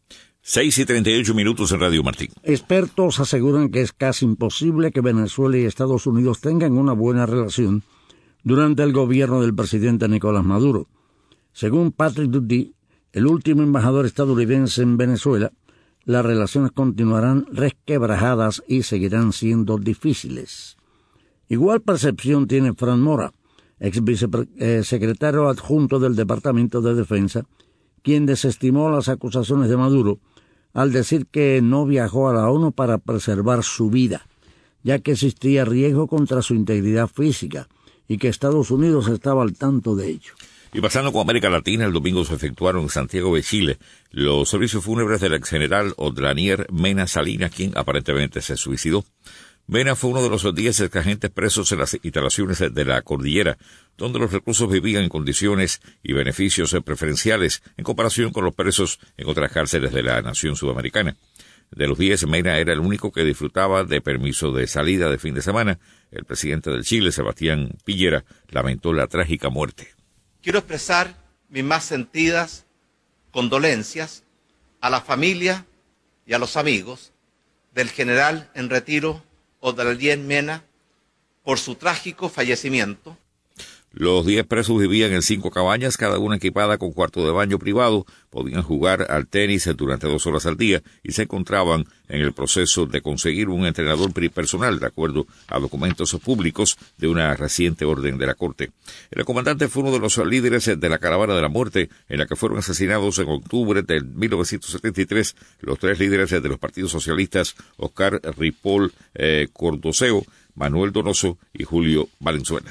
6:38 en Radio Martín. Expertos aseguran que es casi imposible que Venezuela y Estados Unidos tengan una buena relación durante el gobierno del presidente Nicolás Maduro. Según Patrick Duty, el último embajador estadounidense en Venezuela, las relaciones continuarán resquebrajadas y seguirán siendo difíciles. Igual percepción tiene Fran Mora, ex vicesecretario adjunto del Departamento de Defensa, quien desestimó las acusaciones de Maduro al decir que no viajó a la ONU para preservar su vida, ya que existía riesgo contra su integridad física y que Estados Unidos estaba al tanto de ello. Y pasando con América Latina, el domingo se efectuaron en Santiago de Chile los servicios fúnebres del ex general Odlanier Mena Salinas, quien aparentemente se suicidó. Mena fue uno de los 10 exagentes presos en las instalaciones de la cordillera, donde los reclusos vivían en condiciones y beneficios preferenciales en comparación con los presos en otras cárceles de la nación sudamericana. De los 10, Mena era el único que disfrutaba de permiso de salida de fin de semana. El presidente del Chile, Sebastián Piñera, lamentó la trágica muerte. Quiero expresar mis más sentidas condolencias a la familia y a los amigos del general en retiro Odlanier Mena por su trágico fallecimiento. Los 10 presos vivían en 5 cabañas, cada una equipada con cuarto de baño privado, podían jugar al tenis durante 2 horas al día y se encontraban en el proceso de conseguir un entrenador personal, de acuerdo a documentos públicos de una reciente orden de la Corte. El comandante fue uno de los líderes de la caravana de la muerte, en la que fueron asesinados en octubre de 1973 los 3 líderes de los partidos socialistas, Oscar Ripoll Cordoseo, Manuel Donoso y Julio Valenzuela.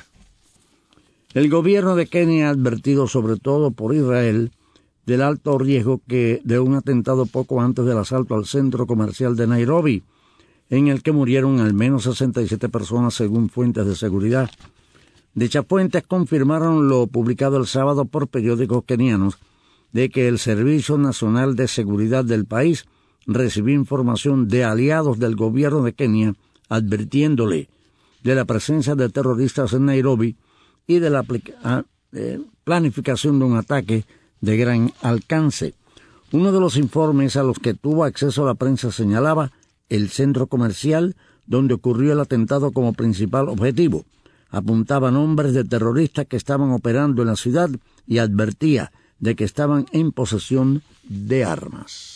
El gobierno de Kenia ha advertido, sobre todo por Israel, del alto riesgo de un atentado poco antes del asalto al centro comercial de Nairobi, en el que murieron al menos 67 personas según fuentes de seguridad. Dichas fuentes confirmaron lo publicado el sábado por periódicos kenianos de que el Servicio Nacional de Seguridad del país recibió información de aliados del gobierno de Kenia advirtiéndole de la presencia de terroristas en Nairobi y de la planificación de un ataque de gran alcance. Uno de los informes a los que tuvo acceso la prensa señalaba el centro comercial donde ocurrió el atentado como principal objetivo. Apuntaba nombres de terroristas que estaban operando en la ciudad y advertía de que estaban en posesión de armas.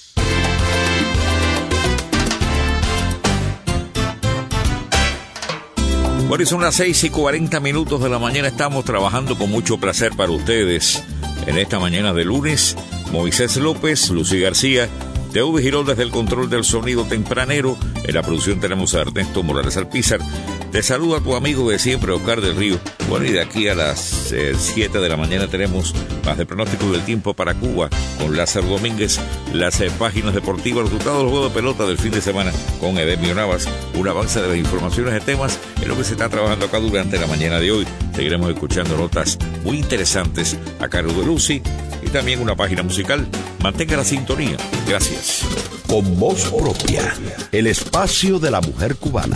Bueno, son las 6:40 de la mañana. Estamos trabajando con mucho placer para ustedes. En esta mañana de lunes, Moisés López, Lucy García, Teudo Girón desde el control del sonido tempranero. En la producción tenemos a Ernesto Morales Alpizar. Te saluda tu amigo de siempre, Oscar del Río. Bueno, y de aquí a las 7 de la mañana tenemos más de pronóstico del tiempo para Cuba con Lázaro Domínguez, las páginas deportivas, los resultados del juego de pelota del fin de semana con Edemio Navas, un avance de las informaciones de temas en lo que se está trabajando acá durante la mañana de hoy. Seguiremos escuchando notas muy interesantes a cargo de Lucy y también una página musical. Mantenga la sintonía. Gracias. Con voz propia, el espacio de la mujer cubana.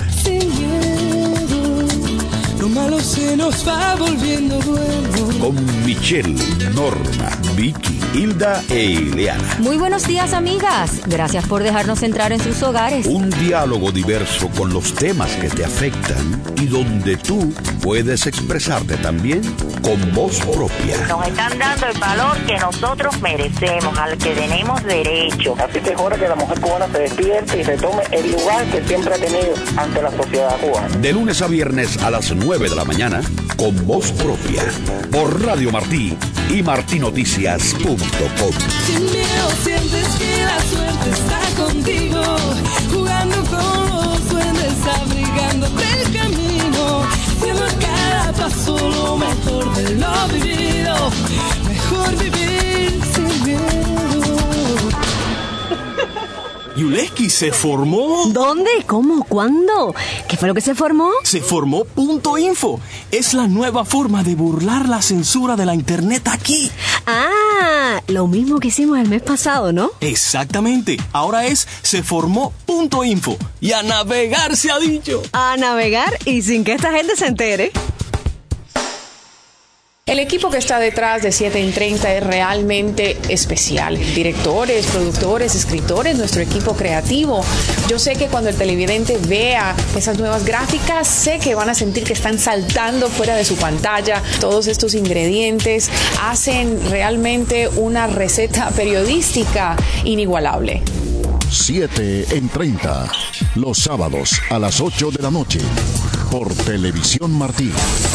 Lo malo se nos va volviendo bueno. Con Michelle, Norma, Vicky, Hilda e Ileana. Muy buenos días, amigas. Gracias por dejarnos entrar en sus hogares. Un diálogo diverso con los temas que te afectan y donde tú puedes expresarte también con voz propia. Nos están dando el valor que nosotros merecemos, al que tenemos derecho. Así que es hora que la mujer cubana se despierte y retome el lugar que siempre ha tenido ante la sociedad cubana. De lunes a viernes a las 9 de la mañana, con voz propia, por Radio Martí y martinoticias.com. Sin miedo sientes que la suerte está contigo, jugando con los duendes, abrigándote el camino, siendo cada paso lo mejor de lo vivido, mejor vivir sin miedo. Yuleski se formó. ¿Dónde? ¿Cómo? ¿Cuándo? ¿Qué fue lo que se formó? Se formó .info. Es la nueva forma de burlar la censura de la internet aquí. Ah, lo mismo que hicimos el mes pasado, ¿no? Exactamente. Ahora es se formó .info. Y a navegar se ha dicho. A navegar y sin que esta gente se entere. El equipo que está detrás de 7 en 30 es realmente especial. Directores, productores, escritores, nuestro equipo creativo. Yo sé que cuando el televidente vea esas nuevas gráficas, sé que van a sentir que están saltando fuera de su pantalla. Todos estos ingredientes hacen realmente una receta periodística inigualable. 7 en 30, los sábados a las 8 de la noche, por Televisión Martí.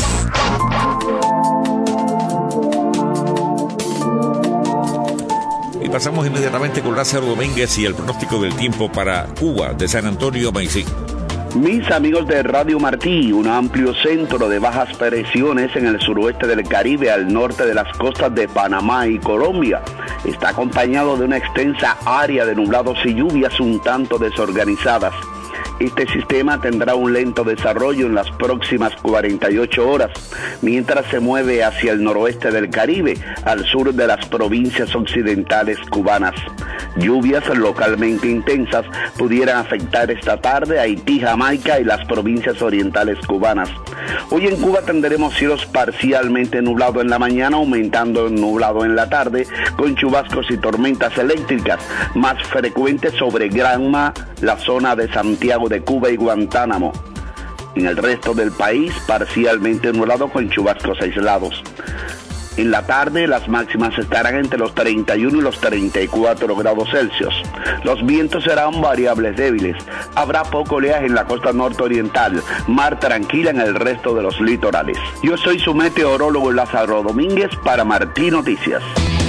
Y pasamos inmediatamente con Lázaro Domínguez y el pronóstico del tiempo para Cuba, de San Antonio, Maicí. Mis amigos de Radio Martí, un amplio centro de bajas presiones en el suroeste del Caribe, al norte de las costas de Panamá y Colombia, está acompañado de una extensa área de nublados y lluvias un tanto desorganizadas. Este sistema tendrá un lento desarrollo en las próximas 48 horas, mientras se mueve hacia el noroeste del Caribe, al sur de las provincias occidentales cubanas. Lluvias localmente intensas pudieran afectar esta tarde a Haití, Jamaica y las provincias orientales cubanas. Hoy en Cuba tendremos cielos parcialmente nublados en la mañana, aumentando el nublado en la tarde, con chubascos y tormentas eléctricas, más frecuentes sobre Granma, la zona de Santiago de Cuba y Guantánamo. En el resto del país, parcialmente nublado con chubascos aislados. En la tarde, las máximas estarán entre los 31 y los 34 grados Celsius. Los vientos serán variables débiles. Habrá poco oleaje en la costa norte-oriental, mar tranquila en el resto de los litorales. Yo soy su meteorólogo Lázaro Domínguez para Martí Noticias.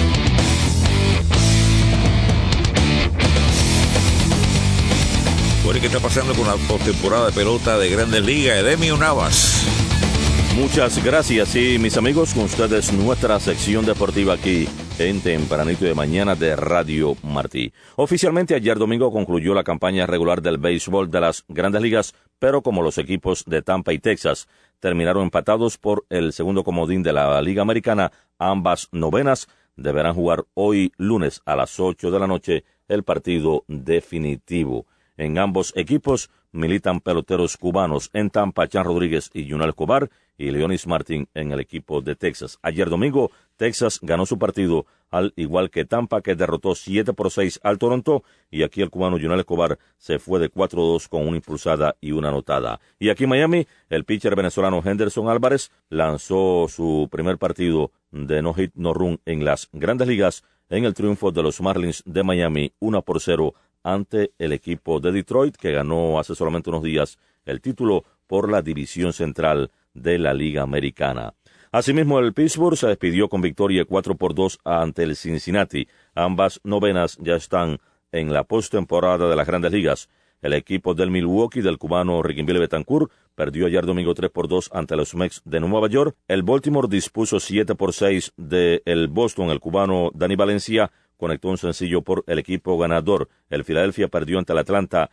¿Qué está pasando con la postemporada de pelota de Grandes Ligas? Edemio Navas. Muchas gracias, y mis amigos, con ustedes nuestra sección deportiva aquí en Tempranito de Mañana de Radio Martí. Oficialmente ayer domingo concluyó la campaña regular del béisbol de las Grandes Ligas, pero como los equipos de Tampa y Texas terminaron empatados por el segundo comodín de la Liga Americana, ambas novenas deberán jugar hoy lunes a las 8 de la noche el partido definitivo. En ambos equipos militan peloteros cubanos. En Tampa, Chan Rodríguez y Yunel Escobar, y Leonis Martin en el equipo de Texas. Ayer domingo, Texas ganó su partido, al igual que Tampa, que derrotó 7-6 al Toronto, y aquí el cubano Yunel Escobar se fue de 4-2 con una impulsada y una anotada. Y aquí en Miami, el pitcher venezolano Henderson Álvarez lanzó su primer partido de no hit, no run en las Grandes Ligas, en el triunfo de los Marlins de Miami 1-0 ante el equipo de Detroit, que ganó hace solamente unos días el título por la división central de la Liga Americana. Asimismo, el Pittsburgh se despidió con victoria 4-2 ante el Cincinnati. Ambas novenas ya están en la postemporada de las Grandes Ligas. El equipo del Milwaukee, del cubano Riquinville Betancourt, perdió ayer domingo 3-2 ante los Mets de Nueva York. El Baltimore dispuso 7-6 del Boston. El cubano Dani Valencia conectó un sencillo por el equipo ganador. El Philadelphia perdió ante el Atlanta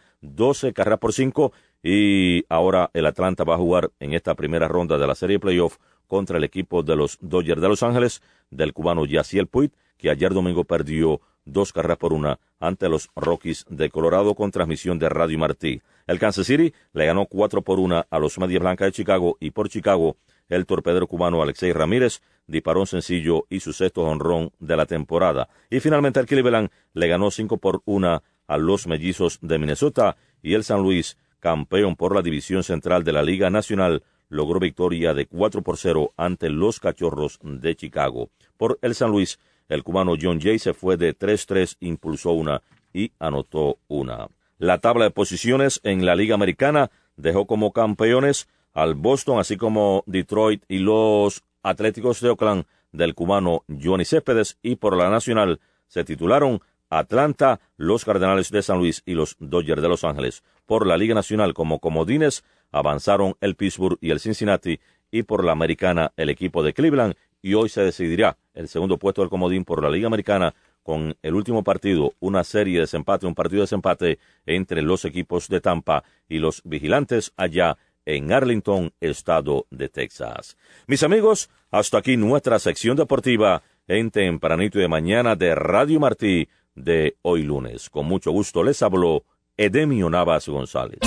12-5, y ahora el Atlanta va a jugar en esta primera ronda de la serie playoff contra el equipo de los Dodgers de Los Ángeles, del cubano Yasiel Puig, que ayer domingo perdió 2-1 ante los Rockies de Colorado, con transmisión de Radio Martí. El Kansas City le ganó 4-1 a los Medias Blancas de Chicago, y por Chicago, el torpedero cubano Alexei Ramírez disparó un sencillo y su sexto jonrón de la temporada. Y finalmente el Cleveland le ganó 5-1 a los Mellizos de Minnesota, y el San Luis, campeón por la división central de la Liga Nacional, logró victoria de 4-0 ante los Cachorros de Chicago. Por el San Luis, el cubano John Jay se fue de 3-3, impulsó una y anotó una. La tabla de posiciones en la Liga Americana dejó como campeones al Boston, así como Detroit y los Atléticos de Oakland del cubano Johnny Céspedes, y por la Nacional se titularon Atlanta, los Cardenales de San Luis y los Dodgers de Los Ángeles. Por la Liga Nacional como comodines avanzaron el Pittsburgh y el Cincinnati, y por la Americana el equipo de Cleveland, y hoy se decidirá el segundo puesto del comodín por la Liga Americana con el último partido, una serie de desempate, un partido de desempate entre los equipos de Tampa y los Vigilantes allá en Arlington, estado de Texas. Mis amigos, hasta aquí nuestra sección deportiva en Tempranito de Mañana de Radio Martí de hoy lunes. Con mucho gusto les habló Edemio Navas González.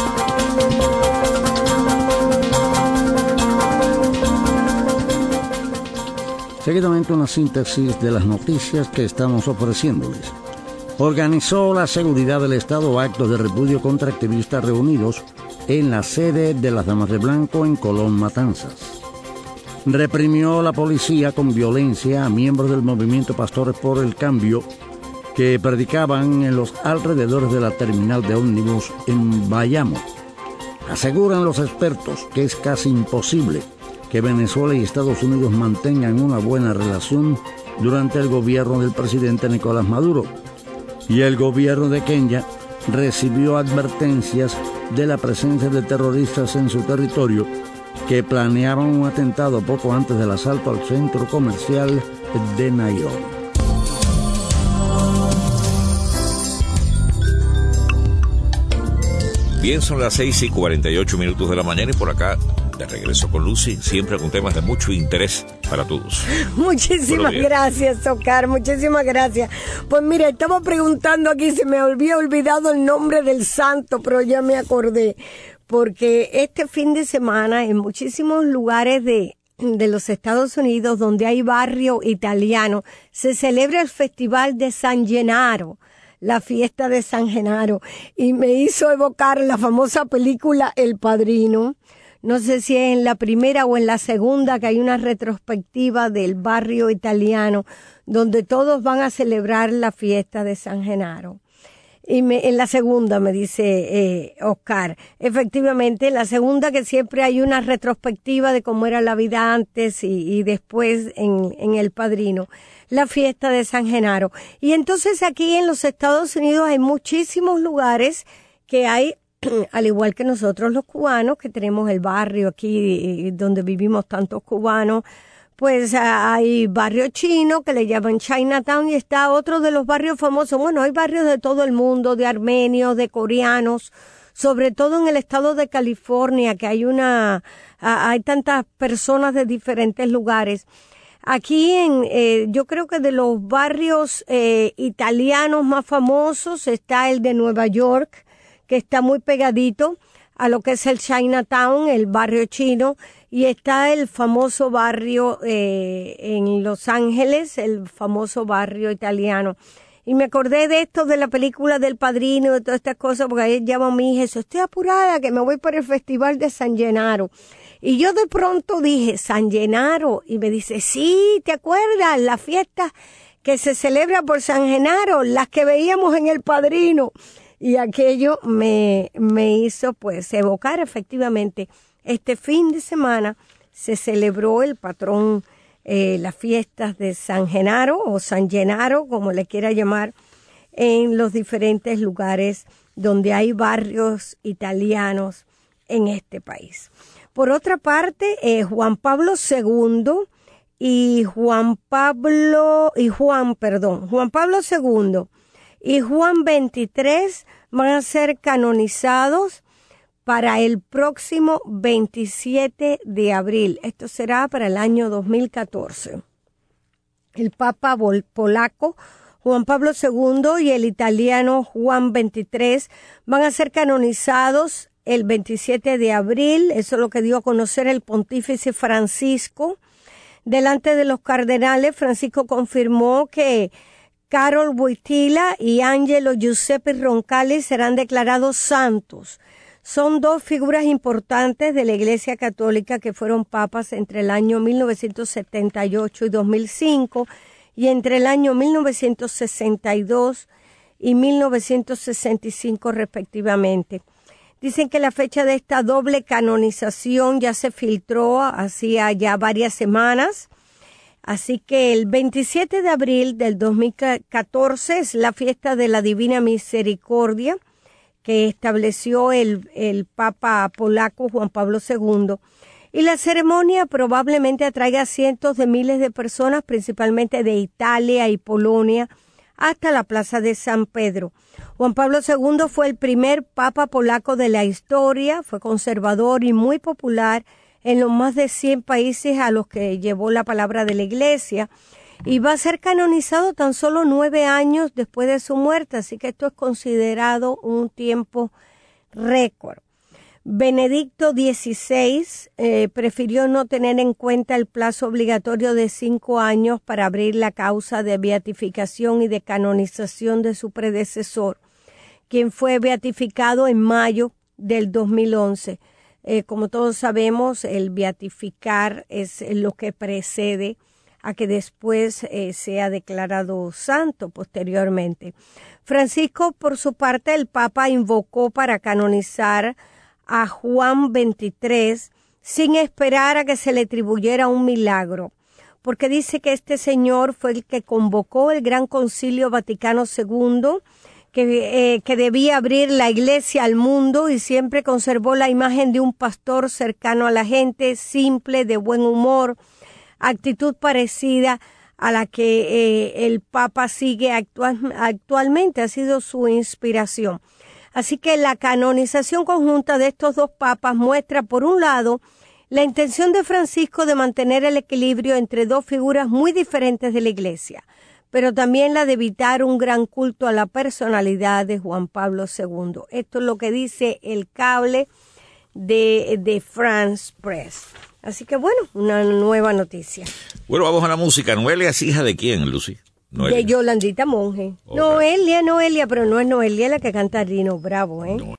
Seguidamente una síntesis de las noticias que estamos ofreciéndoles. Organizó la seguridad del Estado actos de repudio contra activistas reunidos en la sede de las Damas de Blanco en Colón, Matanzas. Reprimió la policía con violencia a miembros del movimiento Pastores por el Cambio que predicaban en los alrededores de la terminal de ómnibus en Bayamo. Aseguran los expertos que es casi imposible que Venezuela y Estados Unidos mantengan una buena relación durante el gobierno del presidente Nicolás Maduro. Y el gobierno de Kenia recibió advertencias de la presencia de terroristas en su territorio que planeaban un atentado poco antes del asalto al centro comercial de Nairobi. Bien, son las 6:48 de la mañana y por acá de regreso con Lucy, siempre con temas de mucho interés para todos. Muchísimas gracias, Oscar, muchísimas gracias. Pues mira, estaba preguntando aquí, se me había olvidado el nombre del santo, pero ya me acordé, porque este fin de semana en muchísimos lugares de los Estados Unidos donde hay barrio italiano, se celebra el Festival de San Gennaro, la fiesta de San Genaro, y me hizo evocar la famosa película El Padrino. No sé si es en la primera o en la segunda que hay una retrospectiva del barrio italiano donde todos van a celebrar la fiesta de San Genaro. Y en la segunda me dice Oscar, efectivamente, en la segunda que siempre hay una retrospectiva de cómo era la vida antes y después en El Padrino, la fiesta de San Genaro. Y entonces aquí en los Estados Unidos hay muchísimos lugares que hay, al igual que nosotros los cubanos, que tenemos el barrio aquí donde vivimos tantos cubanos, pues hay barrio chino que le llaman Chinatown y está otro de los barrios famosos. Bueno, hay barrios de todo el mundo, de armenios, de coreanos, sobre todo en el estado de California, que hay tantas personas de diferentes lugares. Aquí yo creo que de los barrios italianos más famosos está el de Nueva York, que está muy pegadito a lo que es el Chinatown, el barrio chino, y está el famoso barrio en Los Ángeles, el famoso barrio italiano. Y me acordé de esto, de la película del Padrino, de todas estas cosas, porque ayer llamo a mi hija, estoy apurada, que me voy para el Festival de San Gennaro. Y yo de pronto dije, San Gennaro, y me dice, sí, ¿te acuerdas? La fiesta que se celebra por San Gennaro, las que veíamos en El Padrino. Y aquello me hizo pues evocar efectivamente. Este fin de semana se celebró el patrón, las fiestas de San Genaro o San Gennaro, como le quiera llamar, en los diferentes lugares donde hay barrios italianos en este país. Por otra parte, Juan Pablo II y Juan Pablo II y Juan XXIII van a ser canonizados para el próximo 27 de abril. Esto será para el año 2014. El Papa polaco Juan Pablo II y el italiano Juan XXIII van a ser canonizados el 27 de abril. Eso es lo que dio a conocer el pontífice Francisco. Delante de los cardenales, Francisco confirmó que Carol Wojtyla y Angelo Giuseppe Roncalli serán declarados santos. Son dos figuras importantes de la Iglesia Católica que fueron papas entre el año 1978 y 2005 y entre el año 1962 y 1965 respectivamente. Dicen que la fecha de esta doble canonización ya se filtró hacía ya varias semanas. Así que el 27 de abril del 2014 es la fiesta de la Divina Misericordia que estableció el Papa polaco Juan Pablo II. Y la ceremonia probablemente atraiga a cientos de miles de personas, principalmente de Italia y Polonia, hasta la Plaza de San Pedro. Juan Pablo II fue el primer Papa polaco de la historia, fue conservador y muy popular en los más de 100 países a los que llevó la palabra de la Iglesia, y va a ser canonizado tan solo 9 años después de su muerte, así que esto es considerado un tiempo récord. Benedicto XVI prefirió no tener en cuenta el plazo obligatorio de 5 años para abrir la causa de beatificación y de canonización de su predecesor, quien fue beatificado en mayo del 2011. Como todos sabemos, el beatificar es lo que precede a que después sea declarado santo posteriormente. Francisco, por su parte, el Papa invocó para canonizar a Juan XXIII sin esperar a que se le atribuyera un milagro, porque dice que este señor fue el que convocó el Gran Concilio Vaticano II, que debía abrir la iglesia al mundo, y siempre conservó la imagen de un pastor cercano a la gente, simple, de buen humor, actitud parecida a la que el Papa sigue actualmente, ha sido su inspiración. Así que la canonización conjunta de estos dos papas muestra, por un lado, la intención de Francisco de mantener el equilibrio entre dos figuras muy diferentes de la Iglesia, pero también la de evitar un gran culto a la personalidad de Juan Pablo II. Esto es lo que dice el cable de France Press. Así que bueno, una nueva noticia. Bueno, vamos a la música. ¿Noelia es hija de quién, Lucy? Noelia. De Yolandita Monge. Okay. Noelia, pero no es Noelia la que canta Rino Bravo, ¿eh? No.